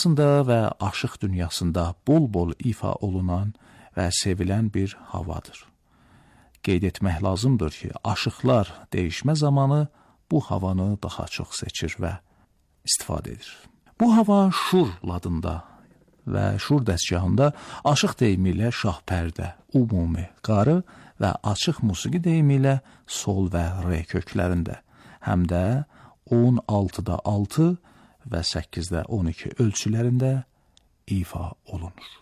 və aşıq dünyasında bol-bol ifa olunan və sevilən bir havadır. Qeyd etmək lazımdır ki, aşıqlar dəyişmə zamanı bu havanı daha çox seçir və istifadə edir. Bu hava şur ladında və şur dəstgahında aşıq deyimi ilə şahpərdə, ümumi, qarı və açıq musiqi deyimi ilə sol və re köklərində, həm də 16-da 6 və 8-də 12 ölçülərində ifa olunur.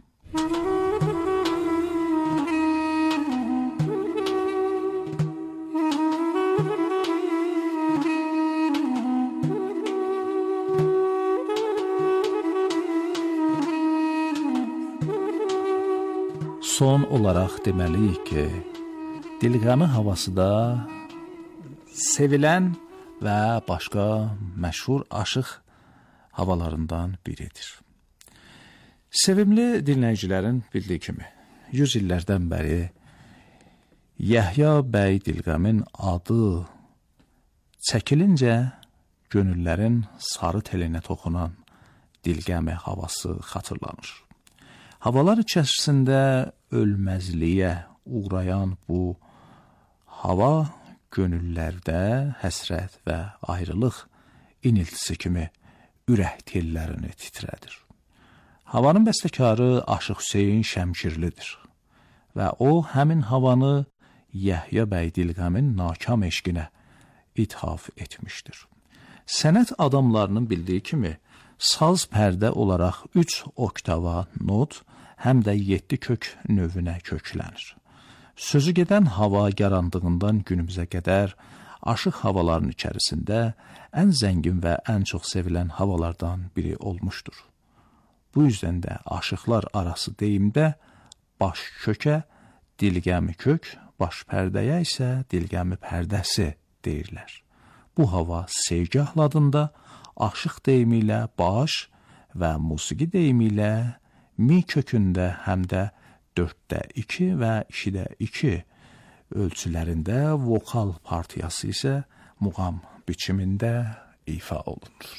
Son olaraq deməliyik ki, Dilqəmi havası da sevilən və başqa məşhur aşıq havalarından biridir. Sevimli dinləyicilərin bildiyi kimi, 100 illərdən bəri Yəhya bəy Dilqəmin adı çəkilincə gönüllərin sarı telinə toxunan Dilqəmi havası xatırlanır. Havalar içərisində ölməzliyə uğrayan bu hava gönüllərdə həsrət və ayrılıq iniltisi kimi ürək tellərini titrədir. Havanın bəstəkarı Aşıq Hüseyn Şəmkirlidir və o həmin havanı Yəhya bəy Dilqəmin nakam eşqinə ithaf etmişdir. Sənət adamlarının bildiyi kimi, saz pərdə olaraq 3 oktava not, həm də 7 kök növünə köklənir. Sözü gedən hava yarandığından günümüzə qədər aşıq havaların içərisində ən zəngin və ən çox sevilən havalardan biri olmuşdur. Bu yüzden də aşıqlar arası deyimdə baş kökə dilgəmi kök, baş pərdəyə isə dilgəmi pərdəsi deyirlər. Bu hava sevgah ladında aşıq deyimi ilə baş və musiqi deyimi ilə mi kökündə həm də 4-də 2 və 2-də 2 ölçülərində, vokal partiyası isə muğam biçimində ifa olunur.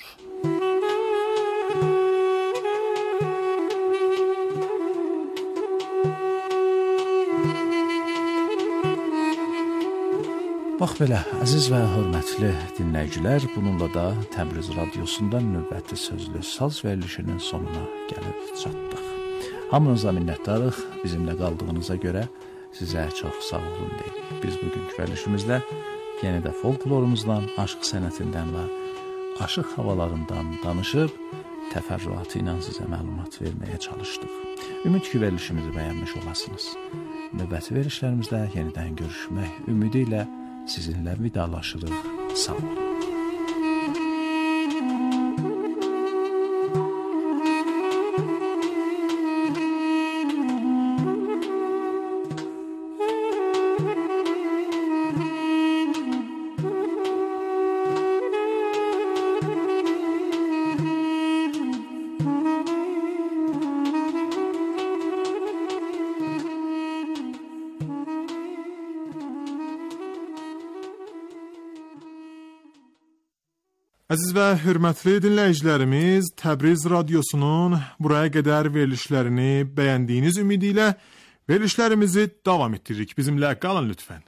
Bax belə, əziz və hörmətli dinləyicilər, bununla da Təbriz Radyosu'ndan növbəti sözlü saz verilişinin sonuna gəlib çatdıq. Hamınıza minnətdarıq, bizimlə qaldığınıza görə sizə çox sağ olun deyirik. Biz bugünkü verilişimizdə yenə də folklorumuzdan, aşıq sənətindən və aşıq havalarından danışıb, təfərrüatı ilə sizə məlumat verməyə çalışdıq. Ümid ki, verilişimizi bəyənmiş olasınız. Növbəti verilişlərimizdə yenidən görüşmək ümidi ilə sizinlə vidalaşırıq. Sağ olun. Əziz və hörmətli dinləyicilərimiz, Təbriz Radyosu'nun buraya qədər verilişlərini bəyəndiyiniz ümidi ilə verilişlərimizi davam etdiririk. Bizimlə qalın lütfən.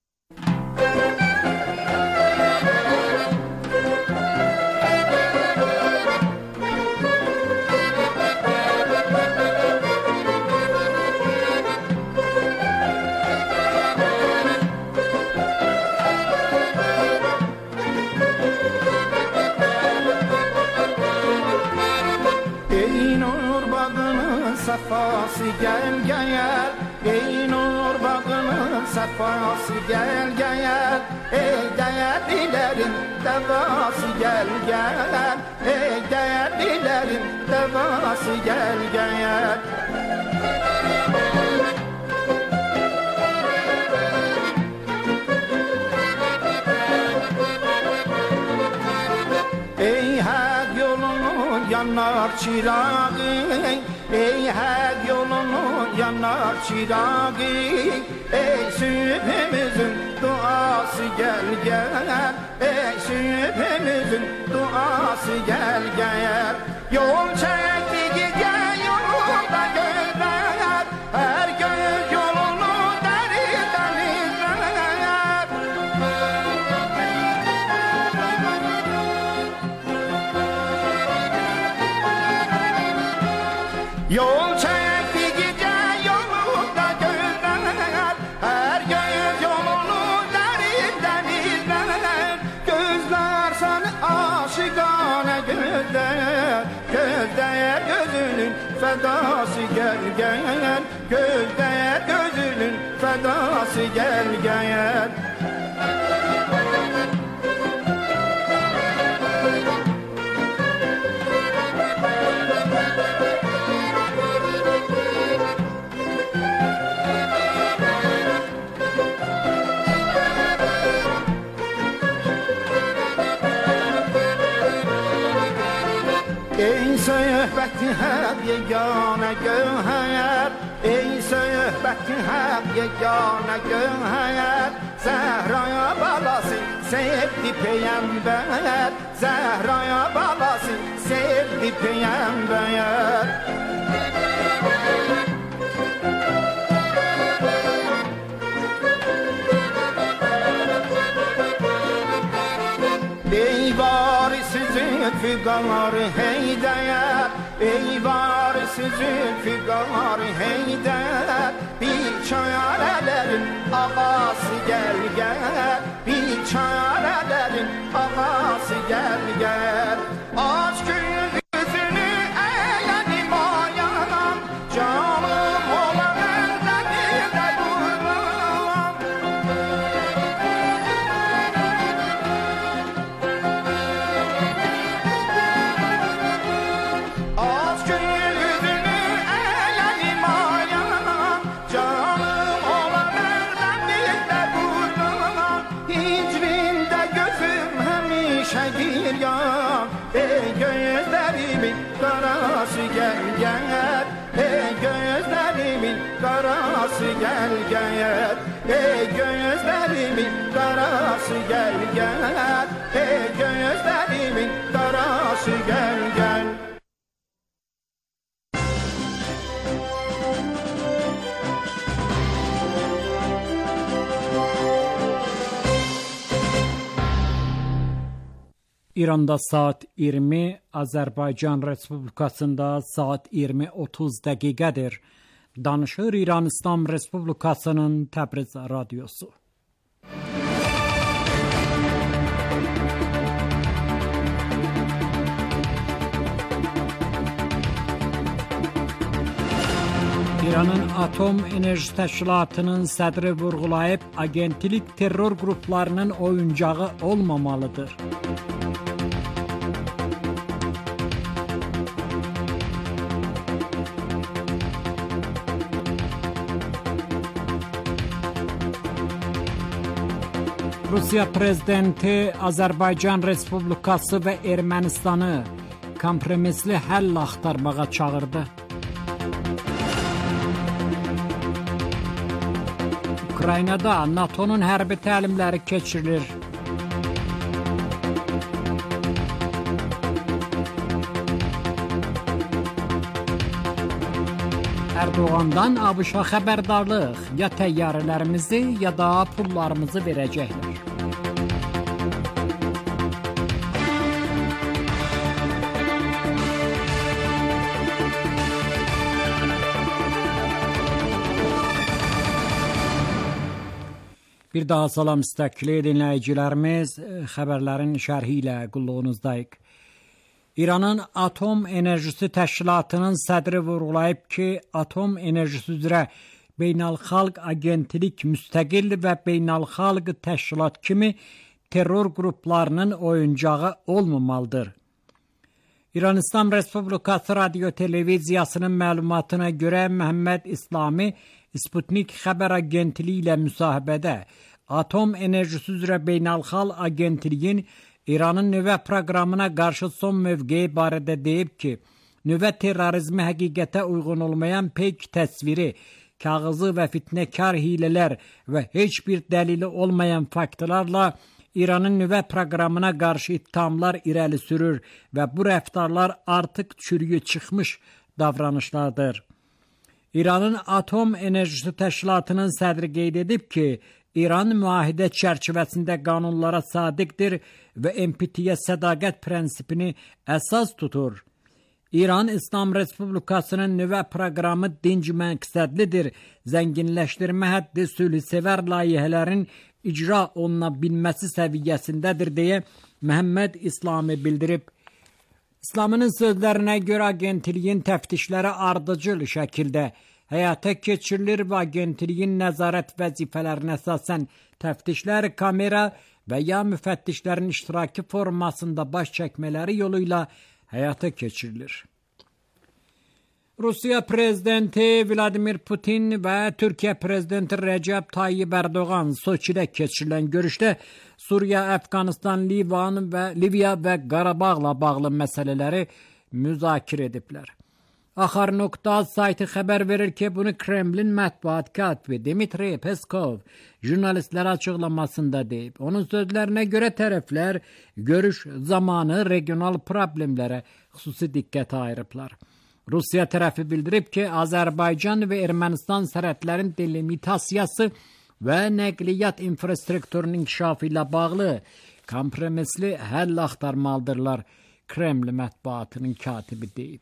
Safası gel gel, ey nur bağının safası gel gel, ey değerlilerin devası gel gel, ey değerlilerin devası gel gel. Ey her yolunu yanar çırağı, ey her yolunu yanar çırağı, ey sübhümüzün duası gel gel, ey sübhümüzün duası gel gel. Yol çek Yol çektikçe yolunda gözler, her göz yolunu derinden izler. Gözler seni aşıkane gözler, gözler gözünün fedası gel gel, gözler gözünün fedası gel gel. Ey söhbətin hep yegane gövher, ey söhbətin hep yegane gövher. Zehraya balası sevdi peygamber, Zehraya balası sevdi peygamber. Ey varisi zülfigar Heydər, ey varisi zülfigar Heydər. Biçarələrin ağası gel gel, biçarələrin ağası gel gel. Aç gözünü eyledim ayadan, canım olan elde bir de durum. Aç gözünü eyledim ayadan, canım olan elde bir de durum. Hicrində gözüm həmişə giryan, ey gözlərimin qarası gel gel, ey gözlərimin qarası gel gel, ey gözlərimin qarası gel gel, ey gözlərimin qarası gel gel. İranda saat 20, Azərbaycan Respublikasında saat 20:30 dəqiqədir. Danışır İran İslam Respublikasının Təbriz radiosu. İranın Atom Enerji Təşkilatının sədri vurğulayıb, agentlik terror qruplarının oyuncağı olmamalıdır. Rusiya prezidenti Azərbaycan Respublikası və Ermənistanı kompromisli həll axtarmağa çağırdı. Ukraynada NATO'nun hərbi təlimləri keçirilir. Erdoğan'dan ABŞ-a xəbərdarlıq, ya təyyarələrimizi ya da pullarımızı verəcəklər. Bir daha salam istəkli dinləyicilərimiz, xəbərlərin şərhi ilə qulluğunuzdayıq. İranın Atom Enerjisi Təşkilatının sədri vurğulayıb ki, atom enerjisi üzrə beynəlxalq agentlik müstəqil və beynəlxalq təşkilat kimi terror qruplarının oyuncağı olmamalıdır. İran İslam Respublikası Radio Televiziyasının məlumatına görə Məhəmməd İslami Sputnik xəbər agentliyi ilə müsahibədə Atom Enerjisi üzrə beynəlxalq agentliyin İranın nüvə proqramına qarşı son mövqeyi barədə deyib ki, nüvə terrorizmi həqiqətə uyğun olmayan peyk təsviri, kağızı və fitnəkar hilələr və heç bir dəlili olmayan faktlarla İranın nüvə proqramına qarşı ittihamlar irəli sürür və bu rəftarlar artıq çürüyü çıxmış davranışlardır. İranın Atom Enerjisi Təşkilatının sədri qeyd edib ki, İran müahidə çərçivəsində qanunlara sadiqdir və NPT-yə sədaqət prinsipini əsas tutur. İran İslam Respublikasının nüvə proqramı dinc məqsədlidir. Zənginləşdirmə həddi sülhsevər layihələrin icra oluna bilməsi səviyyəsindədir deyə Məhəmməd İslami bildirib. İslamının sözlərinə görə agentliyin təftişləri ardıcıl şəkildə həyata keçirilir və agentliyin nəzarət vəzifələrinə əsasən təftişlər kamera və ya müfəttişlərin iştirakı formasında baş çəkmələri yoluyla həyata keçirilir. Rusiya prezidenti Vladimir Putin və Türkiyə prezidenti Recep Tayyip Erdoğan Soçidə keçirilən görüşdə Suriya, Əfqanistan, Liviya və Qarabağla bağlı məsələləri müzakirə ediblər. Axar.az sayti xəbər verir ki, bunu Kremlin mətbuat katibi Dmitri Peskov jurnalistlərə açıqlamasında deyib. Onun sözlərinə görə tərəflər görüş zamanı regional problemlərə xüsusi diqqət ayırıblar. Rusiya tərəfi bildirib ki, Azərbaycan və Ermənistan sərhədlərin delimitasiyası və nəqliyyat infrastrukturunun inkişafı ilə bağlı kompromisli həll axtarmalıdırlar, Kreml mətbuatının katibi deyib.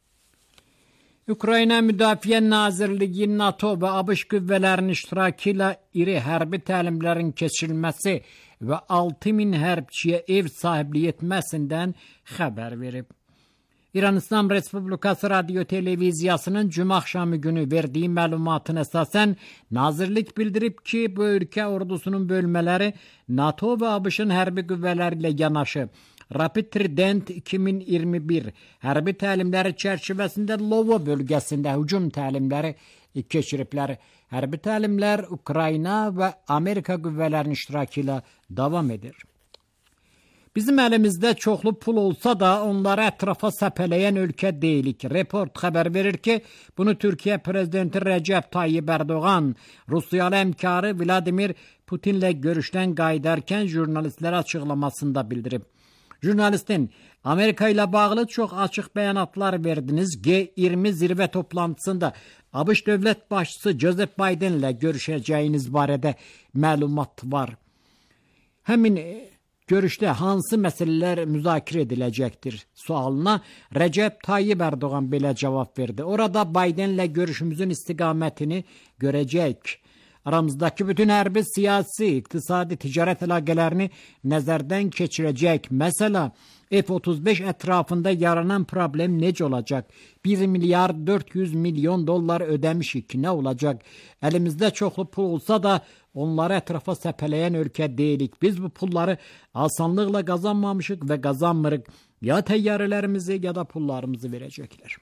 Ukrayna Müdafiə Nazirliyi, NATO və ABŞ qüvvələrinin iştirakı ilə iri hərbi təlimlərin keçirilməsi və 6000 hərbçiyə ev sahibliyi etməsindən xəbər verib. İran İslam Respublikası Radio Televiziyasının cümə axşamı günü verdiyi məlumatına əsasən nazirlik bildirib ki, bu ölkə ordusunun bölmələri NATO və ABŞ-ın hərbi qüvvələri ilə yanaşı Rapid Trident 2021 hərbi təlimləri çərçivəsində Lovo bölgəsində hücum təlimləri keçiriblər. Hərbi təlimlər Ukrayna və Amerika qüvvələrinin iştirakı ilə davam edir. Bizim əlimizdə çoxlu pul olsa da onları ətrafa səpələyən ölkə deyilik. Report xəbər verir ki, bunu Türkiyə prezidenti Recep Tayyip Erdoğan, Rusiyalı həmkarı Vladimir Putinlə görüşdən qayıdarkən jurnalistlərə açıqlamasında bildirib. Jurnalistin, Amerika ilə bağlı çox açıq bəyanatlar verdiniz. G20 zirvə toplantısında ABŞ dövlət başçısı Joseph Bidenlə görüşəcəyiniz barədə məlumat var. Həmin görüşdə hansı məsələlər müzakirə ediləcəkdir sualına Recep Tayyip Erdoğan belə cavab verdi. Orada Bidenlə görüşümüzün istiqamətini görəcək. Aramızdakı bütün hərbi, siyasi, iqtisadi, ticarət əlaqələrini nəzərdən keçirəcək. Məsələ, F-35 ətrafında yaranan problem necə olacaq? 1 milyard 400 milyon dollar ödəmişik, nə olacaq? Əlimizdə çoxlu pul olsa da onları ətrafa səpələyən ölkə deyilik. Biz bu pulları asanlıqla qazanmamışıq və qazanmırıq. Ya təyyarələrimizi ya da pullarımızı verəcəklər.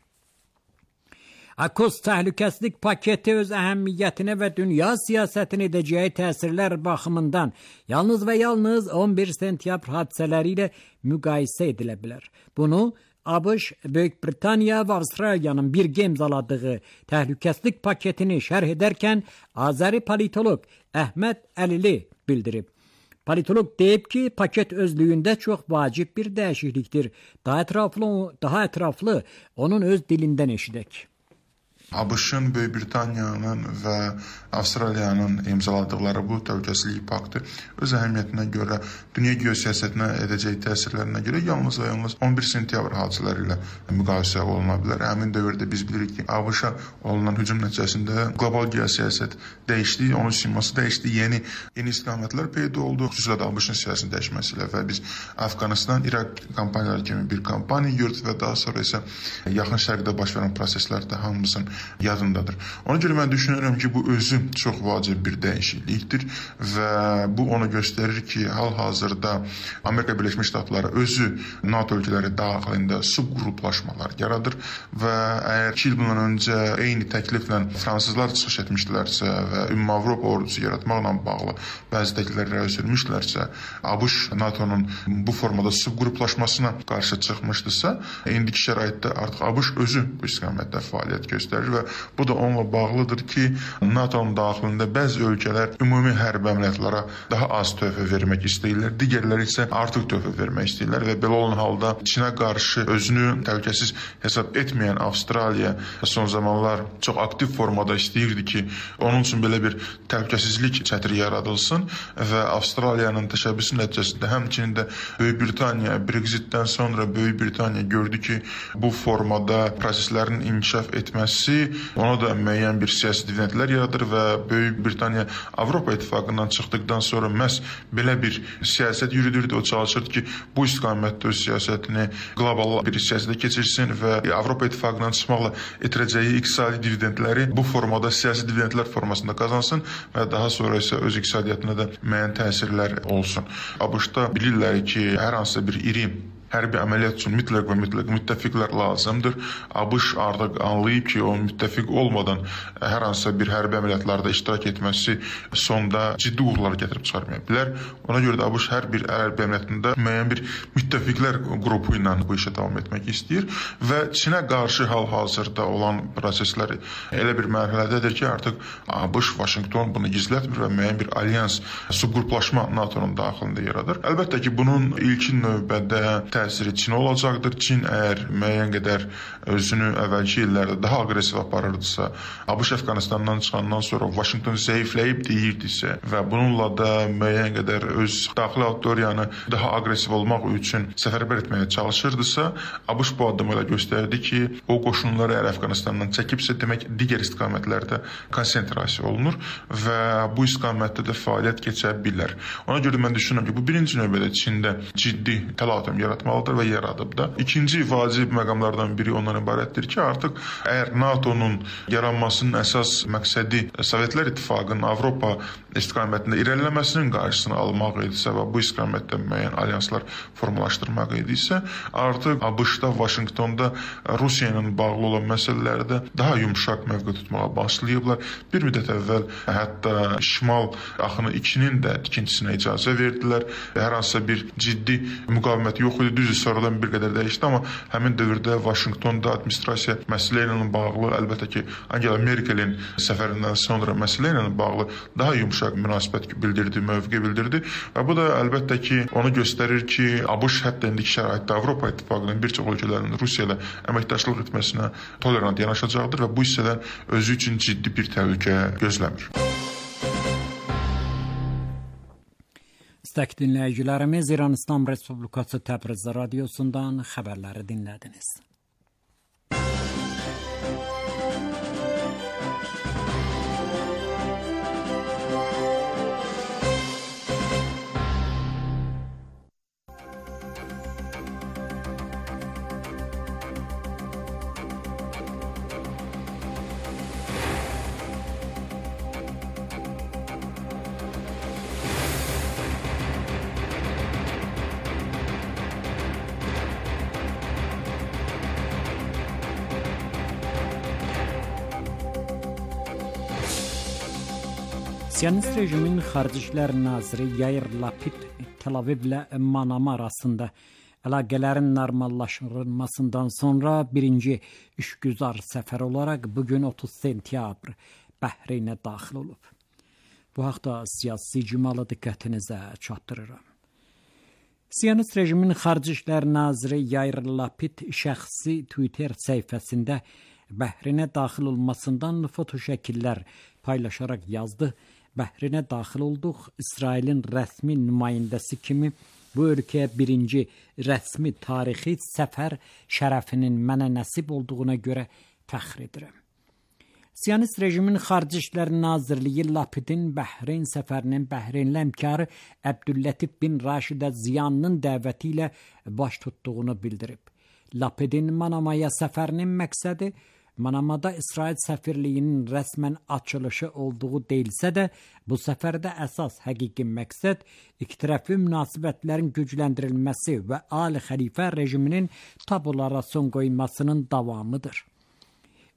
Akos təhlükəsizlik paketi öz əhəmiyyətinə və dünya siyasətini edəcəyi təsirlər baxımından yalnız və yalnız 11 sentyabr hadisələri ilə müqayisə edilə bilər. Bunu ABŞ, Böyük Britaniya və Avstraliyanın birgə imzaladığı təhlükəsizlik paketini şərh edərkən Azəri politolog Əhməd Əlili bildirib. Politolog deyib ki, paket özlüyündə çox vacib bir dəyişiklikdir. Daha ətraflı onun öz dilindən eşidək. ABŞ-ın, Böyük Britaniyanın və Avstraliyanın imzaladıqları bu təhlükəsizlik paktı öz əhəmiyyətinə görə, dünya geosiyasətinə edəcək təsirlərinə görə yalnız və yalnız 11 sentyabr hadisələri ilə müqayisə oluna bilər. Həmin dövrdə biz bilirik ki, ABŞ-a olunan hücum nəticəsində qlobal geosiyasət dəyişdi, onun siması dəyişdi, yeni istiqamətlər peyda oldu, xüsusilə də ABŞ-ın siyasətinin dəyişməsi ilə və biz Əfqanistan, İraq kampaniyaları kimi bir kampaniya yürüdük və daha sonra isə yaxın şərqdə baş verən proseslər də hamımızın yadındadır. Ona görə mən düşünürəm ki, bu özü çox vacib bir dəyişiklikdir və bu onu göstərir ki, hal-hazırda Amerika Birləşmiş Ştatları özü NATO ölkələri daxilində subqruplaşmalar yaradır və əgər 2 il bundan öncə eyni təkliflə fransızlar çıxış etmişdilərsə və Ümumi Avropa ordusu yaratmaqla bağlı bəzi təkliflər irəli sürmüşdilərsə, ABŞ NATO-nun bu formada subqruplaşmasına qarşı çıxmışdısa, indiki şəraitdə artıq ABŞ özü bu istiqamətdə fəaliyyət göstərir və bu da onunla bağlıdır ki, NATO-nun daxilində bəzi ölkələr ümumi hərbi əməliyyatlara daha az töhfə vermək istəyirlər, digərləri isə artıq töhfə vermək istəyirlər və belə olan halda Çinə qarşı özünü təhlükəsiz hesab etməyən Avstraliya son zamanlar çox aktiv formada istəyirdi ki, onun üçün belə bir təhlükəsizlik çətiri yaradılsın və Avstraliyanın təşəbbüsü nəticəsində həmçinin də Böyük Britaniya Brexitdən sonra Böyük Britaniya gördü ki, bu formada proseslərin inkişaf etməsi ona da müəyyən bir siyasi dividendlər yaradır və Böyük Britaniya Avropa İttifaqından çıxdıqdan sonra məhz belə bir siyasət yürüdürdü. O çalışırdı ki, bu istiqamətdə öz siyasətini qlobal bir siyasətə keçirsin və Avropa İttifaqından çıxmaqla itirəcəyi iqtisadi dividendləri bu formada siyasi dividendlər formasında qazansın və daha sonra isə öz iqtisadiyyatına da müəyyən təsirlər olsun. ABŞ-da bilirlər ki, hər hansısa bir iri hərbi əməliyyat üçün mütləq müttəfiqlər lazımdır. ABŞ artıq anlayıb ki, o müttəfiq olmadan hər hansısa bir hərbi əməliyyatlarda iştirak etməsi sonda ciddi uğurlar gətirib çıxarmaya bilər. Ona görə də ABŞ hər bir hərbi əməliyyatında müəyyən bir müttəfiqlər qrupu ilə bu işə davam etmək istəyir və Çinə qarşı hal-hazırda olan proseslər elə bir mərhələdədir ki, artıq ABŞ, Vaşinqton bunu gizlətmir və müəyyən bir alyans, subqruplaşma NATO-nun daxilində yaradır. Əlbəttə ki, bunun ilkin növbədə təsiri Çinə olacaqdır. Çin əgər müəyyən qədər özünü əvvəlki illərdə daha aqressiv aparırdısa, ABŞ Əfqanistandan çıxandan sonra Vaşinqton zəifləyib deyirdisə və bununla da müəyyən qədər öz daxili auditoriyanı daha aqressiv olmaq üçün səfərbər etməyə çalışırdısa, ABŞ bu addımı ilə göstərdi ki, o qoşunları əgər Əfqanistandan çəkibsə, demək digər istiqamətlərdə konsentrasiya olunur və bu istiqamətdə də fəaliyyət keçə bilər. Ona görə mən düşünürəm ki, bu birinci növbədə Çində ciddi təlatüm yaratmalıdır və yaradıb da. İkinci vacib məqamlardan biri ondan ibarətdir ki, artıq əgər NATO-nun yaranmasının əsas məqsədi Sovetlər İttifaqının Avropa istiqamətində irəliləməsinin qarşısını almaq idisə və bu istiqamətdə müəyyən alyanslar formalaşdırmaq idisə, artıq ABŞ-da, Vaşinqtonda Rusiya ilə bağlı olan məsələlərdə daha yumşaq mövqe tutmağa başlayıblar. Bir müddət əvvəl hətta Şimal axını 2-nin də tikintisinə icazə verdilər. Hər hansısa bir ciddi müqavimət yox idi. Düzdür, sonradan bir qədər dəyişdi, amma həmin dövrdə Vaşinqtonda administrasiya məsələ ilə bağlı, əlbəttə ki, Angela Merkelin səfərindən sonra məsələ ilə bağlı daha yumşaq münasibət bildirdi, mövqe bildirdi və bu da əlbəttə ki, onu göstərir ki, ABŞ hətta indiki şəraitdə Avropa İttifaqının bir çox ölkələrinin Rusiya ilə əməkdaşlıq etməsinə tolerant yanaşacaqdır və bu hissədən özü üçün ciddi bir təhlükə gözləmir. İstək dinləyicilərimiz, İran İslam Respublikası Təbriz radiosundan xəbərləri dinlədiniz. Siyonist rejimin Xarici İşlər naziri Yair Lapid Tel Avivlə Manama arasında əlaqələrin normallaşdırılmasından sonra birinci işgüzar səfər olaraq bugün 30 sentyabr Bəhreynə daxil olub. Bu haqda siyasi icmalı diqqətinizə çatdırıram. Siyonist rejimin Xarici İşlər naziri Yair Lapid şəxsi Twitter səhifəsində Bəhreynə daxil olmasından foto şəkillər paylaşaraq yazdı. Bəhreynə daxil olduq. İsrailin rəsmi nümayəndəsi kimi bu ölkəyə birinci rəsmi tarixi səfər şərəfinin mənə nəsib olduğuna görə fəxr edirəm. Siyonist rejimin Xarici İşlər Nazirliyi Lapidin Bəhreyn səfərinin Bəhreynli həmkarı Əbdüllətif bin Raşidə Ziyanının dəvəti ilə baş tutduğunu bildirib. Lapidin Manamaya səfərinin məqsədi Manamada İsrail səfirliyinin rəsmən açılışı olduğu deyilsə də, bu səfərdə əsas həqiqi məqsəd ikitərəfli münasibətlərin gücləndirilməsi və Ali Xəlifə rejiminin tabulara son qoymasının davamıdır.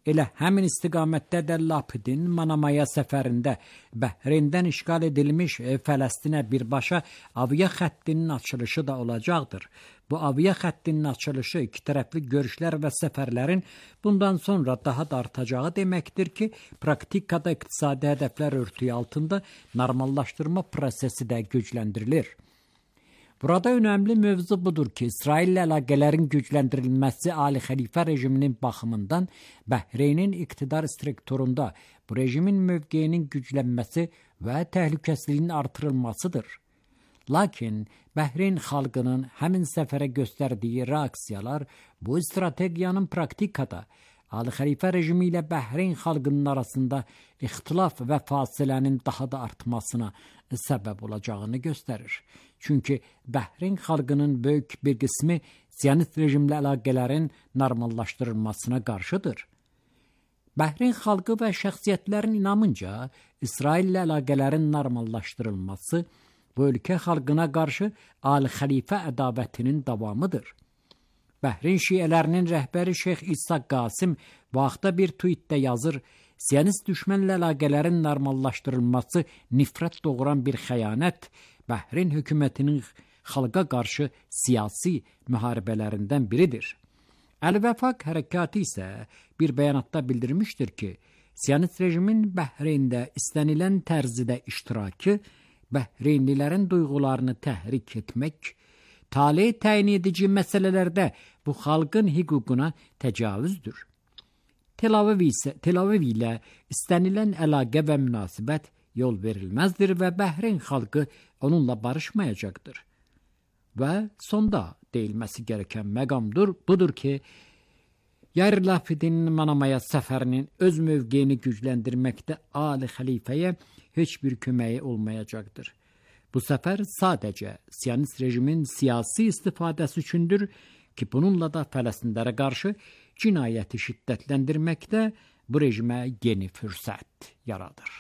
Elə həmin istiqamətdə də Lapidin Manamaya səfərində Bəhreyndən işğal edilmiş Fələstinə birbaşa avia xəttinin açılışı da olacaqdır. Bu avia xəttinin açılışı iki tərəfli görüşlər və səfərlərin bundan sonra daha da artacağı deməkdir ki, praktikada iqtisadi hədəflər örtüyü altında normallaşdırma prosesi də gücləndirilir. Burada önəmli mövzu budur ki, İsraillə əlaqələrin gücləndirilməsi Ali Xəlifə rejiminin baxımından Bəhreynin iqtidar strukturunda bu rejimin mövqeyinin güclənməsi və təhlükəsizliyinin artırılmasıdır. Lakin Bəhreyn xalqının həmin səfərə göstərdiyi reaksiyalar bu strategiyanın praktikada Ali Xəlifə rejimi ilə Bəhreyn xalqının arasında ixtilaf və fasilənin daha da artmasına səbəb olacağını göstərir. Çünki Bəhreyn xalqının böyük bir qismi Siyonist rejimlə əlaqələrin normallaşdırılmasına qarşıdır. Bəhreyn xalqı və şəxsiyyətlərin inamınca İsraillə əlaqələrin normallaşdırılması bu ölkə xalqına qarşı Ali Xəlifə ədavətinin davamıdır. Bəhreyn şiələrinin rəhbəri Şeyx İsa Qasim vaxtda bir tweetdə yazır, Siyonist düşmənlə əlaqələrin normallaşdırılması nifrət doğuran bir xəyanət, Bəhreyn hökumətinin xalqa qarşı siyasi müharibələrindən biridir. Əl-Vəfaq hərəkatı isə bir bəyanatda bildirmişdir ki, Siyonist rejimin Bəhreyndə istənilən tərzidə iştirakı, Bəhreynlilərin duyğularını təhrik etmək, tale təyin edici məsələlərdə bu xalqın hüququna təcavüzdür. Tel Aviv ilə istənilən əlaqə və münasibət yol verilməzdir və Bəhreyn xalqı onunla barışmayacaqdır. Və sonda deyilməsi gerəkən məqamdır, budur ki, Yair Lapidin Manamaya səfərinin öz mövqeyini gücləndirməkdə Ali Xəlifəyə heç bir köməyi olmayacaqdır. Bu səfər sadəcə Siyonist rejimin siyasi istifadəsi üçündür ki, bununla da Fələstinlərə qarşı cinayəti şiddətləndirməkdə bu rejimə yeni fürsət yaradır.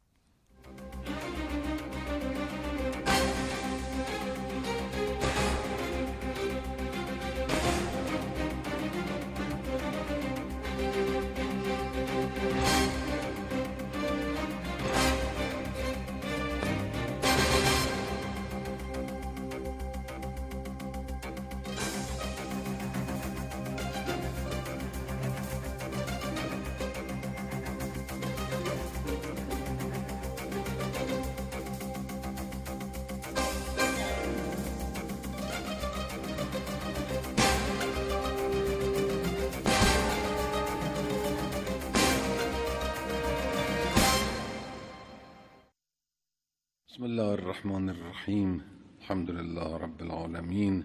بسم الله الرحمن الرحیم الحمد لله رب العالمین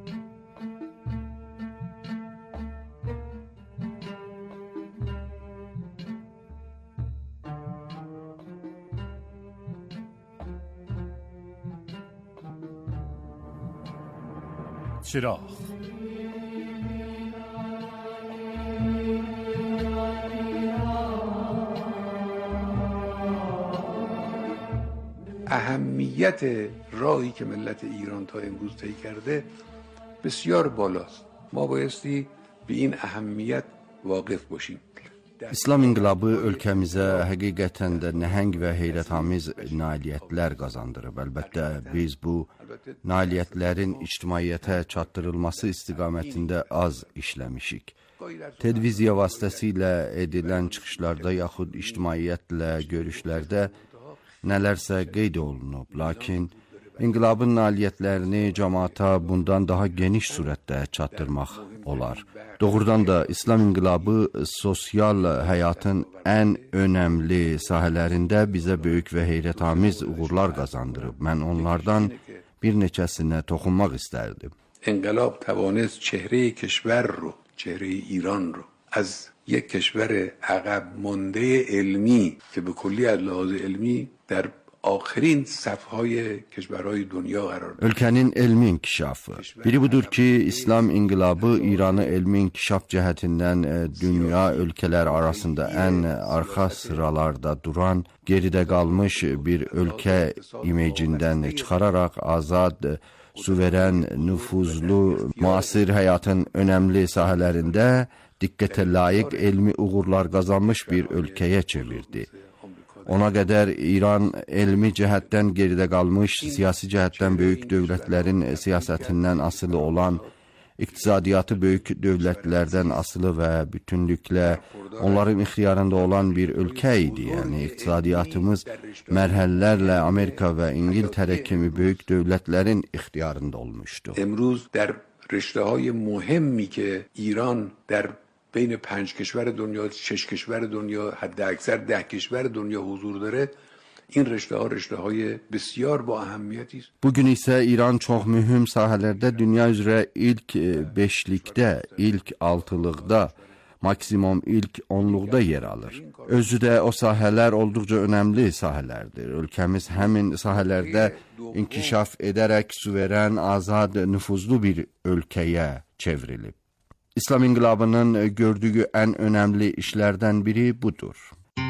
چراغ اهمیت راهی که ملت ایران تا امروز طی کرده بسیار بالاست. ما بایستی به این اهمیت واقف باشیم. İslam inqilabı ölkəmizə həqiqətən də nəhəng və heyrətamiz nailiyyətlər qazandırıb. Əlbəttə, biz bu nailiyyətlərin ictimaiyyətə çatdırılması istiqamətində az işləmişik. Televiziya vasitəsilə edilən çıxışlarda yaxud ictimaiyyətlə görüşlərdə nələrsə qeyd olunub, lakin inqilabın nailiyyətlərini cəmaata bundan daha geniş surətdə çatdırmaq olar. Doğrudan da İslam inqilabı sosial həyatın ən önəmli sahələrində bizə böyük və heyrətamiz uğurlar qazandırıb. Mən onlardan bir neçəsinə toxunmaq istərdim. انقلاب توانست چهره کشور رو، چهره ایران رو از یک کشور عقب مانده علمی که به کلی از لحاظ علمی در آخرین صفهای کشورهای دنیا قرار داد. Ölkənin elmi inkişafı. Biri budur ki, İslam inqilabı İranı elmi inkişaf cəhətindən dünya ölkələri arasında ən arxa sıralarda duran, geridə qalmış bir ölkə imecindən çıxararaq azad, suveren, nüfuzlu, müasir həyatın önəmli sahələrində diqqətə layiq elmi uğurlar qazanmış bir ölkəyə çevirdi. Ona qədər İran elmi cəhətdən geridə qalmış, siyasi cəhətdən böyük dövlətlərin siyasətindən asılı olan, iqtisadiyyatı böyük dövlətlərdən asılı və bütünlüklə onların ixtiyarında olan bir ölkə idi. Yəni iqtisadiyyatımız mərhələlərlə Amerika və İngiltərə kimi böyük dövlətlərin ixtiyarında olmuşdu. امروز در رشته‌های مهمی که ایران در بین 5 کشور دنیا، 6 کشور دنیا، حد اکثر 10 کشور دنیا حضور داره، این رشته‌های بسیار با اهمیتی است. Bugün isə İran çox mühüm sahələrdə dünya üzrə ilk 5-likdə, ilk 6-lıqda, maksimum ilk 10-luqda yer alır. Özü də o sahələr olduqca önəmli sahələrdir. Ölkəmiz həmin sahələrdə inkişaf edərək suveren, azad, nüfuzlu bir ölkəyə çevrilib. İslam inqilabının gördüyü ən önəmli işlərdən biri budur.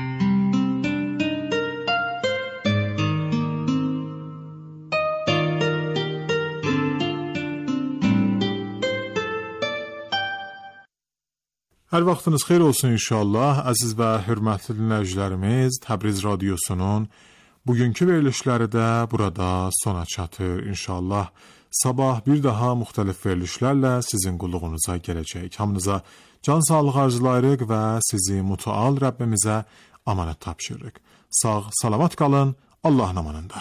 Hər vaxtınız xeyir olsun inşallah. Əziz və hörmətli dinləyicilərimiz, Təbriz radiosunun bugünkü verilişləri də burada sona çatır inşallah. Sabah bir daha müxtəlif verilişlərlə sizin qulluğunuza gələcək. Hamınıza can sağlığı arzulayırıq və sizi mütəal Rəbbimizə amanət tapşırırıq. Sağ, salamat qalın, Allahın amanında.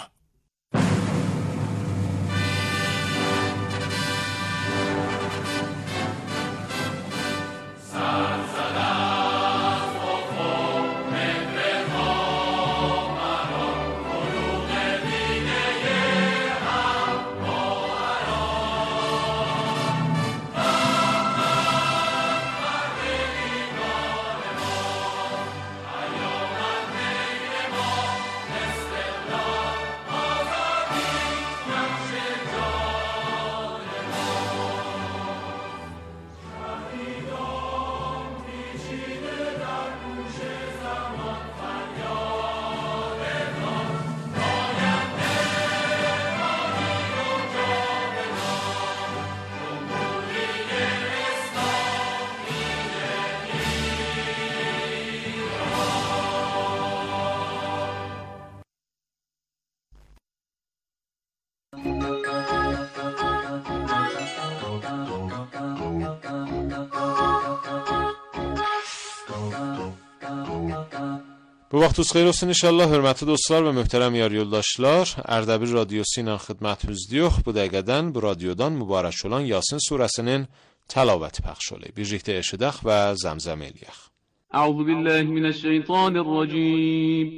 Bu vaxtınız xeyir olsun inşallah, hörmətli dostlar və möhtərəm yar yoldaşlar. Ərdəbil radiosu ilə xidmətinizdə bu dəqiqədən bu radiodan mübarək olan Yasin surəsinin təlavəti pəxş olunur. Birlikdə eşidək və zəmzəm eləyək. Əuzu billahi minəşşeytanirracim.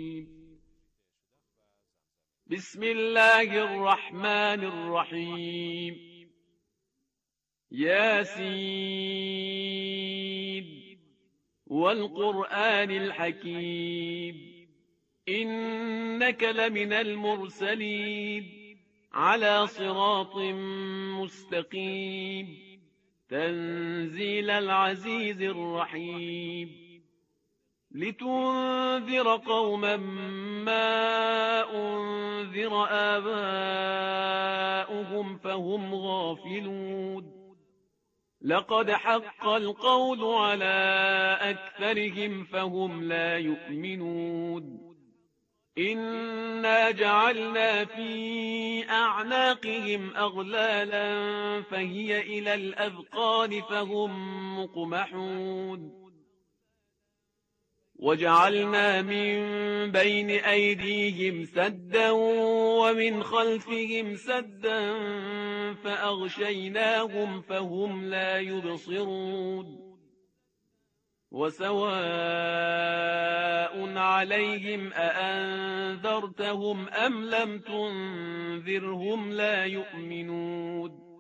Bismillahirrahmanirrahim. Yasin والقرآن الحكيم إنك لمن المرسلين على صراط مستقيم تنزيل العزيز الرحيم لتنذر قوما ما أنذر آباؤهم فهم غافلون لقد حق القول على أكثرهم فهم لا يؤمنون إنا جعلنا في أعناقهم أغلالا فهي إلى الأذقان فهم مقمحون وجعلنا من بين أيديهم سدا ومن خلفهم سدا فأغشيناهم فهم لا يبصرون وسواء عليهم أأنذرتهم أم لم تنذرهم لا يؤمنون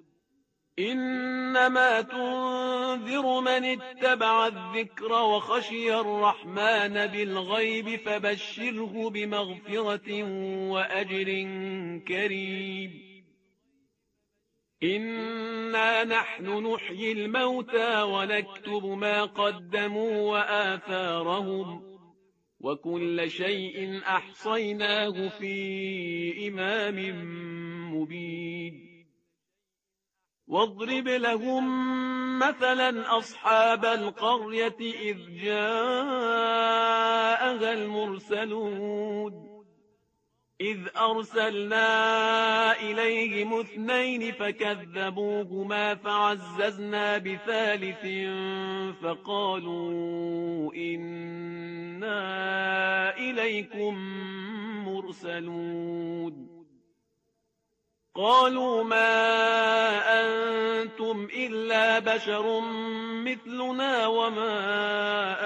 إنما تنذر من اتبع الذكر وخشي الرحمن بالغيب فبشره بمغفرة وأجر كريم إنا نحن نحيي الموتى ونكتب ما قدموا وآثارهم وكل شيء أحصيناه في إمام مبين واضرب لهم مثلا أصحاب القرية إذ جاءها المرسلون إذ أرسلنا إليهم 2 فكذبوهما فعززنا بثالث فقالوا إنا إليكم مرسلون قالوا ما أنتم إلا بشر مثلنا وما